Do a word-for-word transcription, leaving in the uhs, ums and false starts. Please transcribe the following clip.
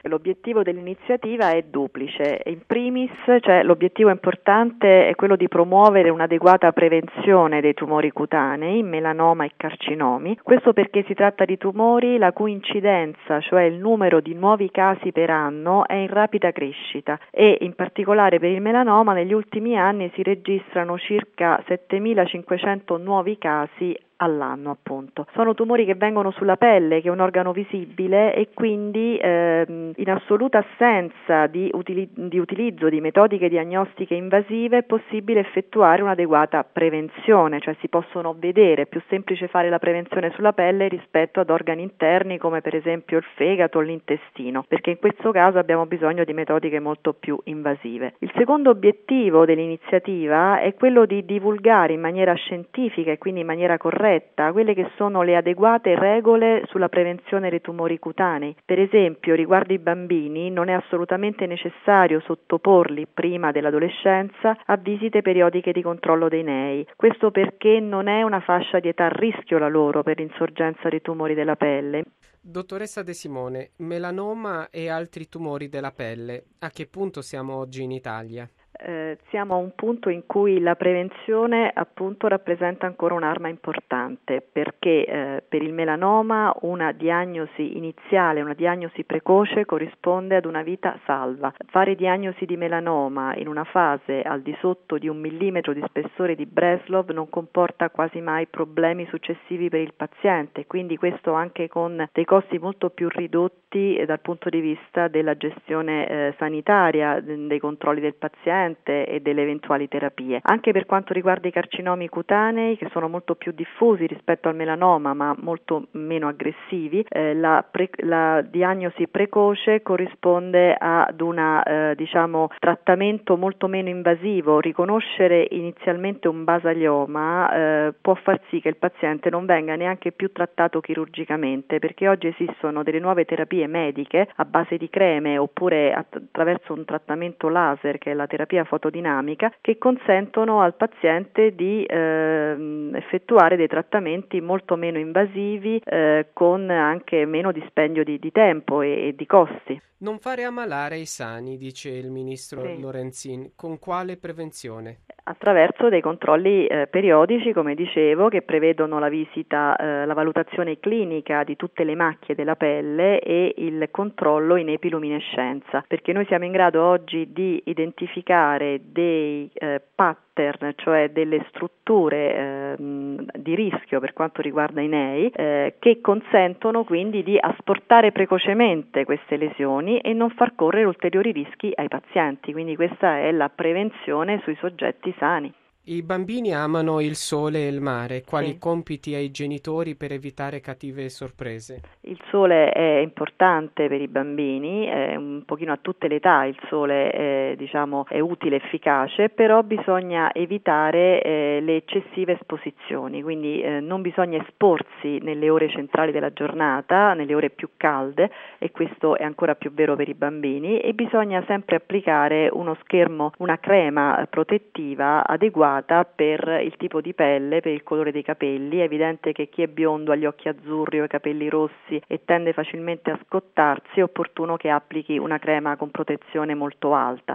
L'obiettivo dell'iniziativa è duplice. In primis, cioè, l'obiettivo importante è quello di promuovere un'adeguata prevenzione dei tumori cutanei, melanoma e carcinomi. Questo perché si tratta di tumori la cui incidenza, cioè il numero di nuovi casi per anno, è in rapida crescita e in particolare per il melanoma negli ultimi anni si registrano circa settemilacinquecento nuovi casi all'anno, appunto. Sono tumori che vengono sulla pelle, che è un organo visibile, e quindi ehm, in assoluta assenza di, utili- di utilizzo di metodiche diagnostiche invasive è possibile effettuare un'adeguata prevenzione, cioè si possono vedere, è più semplice fare la prevenzione sulla pelle rispetto ad organi interni come per esempio il fegato o l'intestino, perché in questo caso abbiamo bisogno di metodiche molto più invasive. Il secondo obiettivo dell'iniziativa è quello di divulgare in maniera scientifica e quindi in maniera corretta quelle che sono le adeguate regole sulla prevenzione dei tumori cutanei. Per esempio, riguardo i bambini, non è assolutamente necessario sottoporli prima dell'adolescenza a visite periodiche di controllo dei nei. Questo perché non è una fascia di età a rischio la loro per l'insorgenza dei tumori della pelle. Dottoressa De Simone, melanoma e altri tumori della pelle, a che punto siamo oggi in Italia? Eh, siamo a un punto in cui la prevenzione appunto rappresenta ancora un'arma importante perché eh, per il melanoma una diagnosi iniziale, una diagnosi precoce corrisponde ad una vita salva. Fare diagnosi di melanoma in una fase al di sotto di un millimetro di spessore di Breslov non comporta quasi mai problemi successivi per il paziente, quindi questo anche con dei costi molto più ridotti eh, dal punto di vista della gestione eh, sanitaria, dei controlli del paziente e delle eventuali terapie. Anche per quanto riguarda i carcinomi cutanei, che sono molto più diffusi rispetto al melanoma ma molto meno aggressivi, eh, la, pre- la diagnosi precoce corrisponde ad una eh, diciamo trattamento molto meno invasivo. Riconoscere inizialmente un basalioma eh, può far sì che il paziente non venga neanche più trattato chirurgicamente, perché oggi esistono delle nuove terapie mediche a base di creme oppure attraverso un trattamento laser, che è la terapia fotodinamica, che consentono al paziente di eh, effettuare dei trattamenti molto meno invasivi eh, con anche meno dispendio di, di tempo e, e di costi. Non fare ammalare i sani, dice il ministro Sì. Lorenzin. Con quale prevenzione? Attraverso dei controlli eh, periodici, come dicevo, che prevedono la visita, eh, la valutazione clinica di tutte le macchie della pelle e il controllo in epiluminescenza, perché noi siamo in grado oggi di identificare dei eh, pattern, cioè delle strutture eh, di rischio per quanto riguarda i nei, eh, che consentono quindi di asportare precocemente queste lesioni e non far correre ulteriori rischi ai pazienti, quindi questa è la prevenzione sui soggetti sani. I bambini amano il sole e il mare. Quali Sì. compiti ai genitori per evitare cattive sorprese? Il sole è importante per i bambini, è un pochino a tutte le età il sole è, diciamo, è utile, efficace, però bisogna evitare eh, le eccessive esposizioni, quindi eh, non bisogna esporsi nelle ore centrali della giornata, nelle ore più calde, e questo è ancora più vero per i bambini, e bisogna sempre applicare uno schermo, una crema protettiva adeguata per il tipo di pelle, per il colore dei capelli. È evidente che chi è biondo ha gli occhi azzurri o i capelli rossi e tende facilmente a scottarsi, è opportuno che applichi una crema con protezione molto alta.